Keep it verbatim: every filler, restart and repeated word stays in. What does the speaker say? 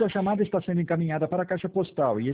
sua chamada está sendo encaminhada para a caixa postal e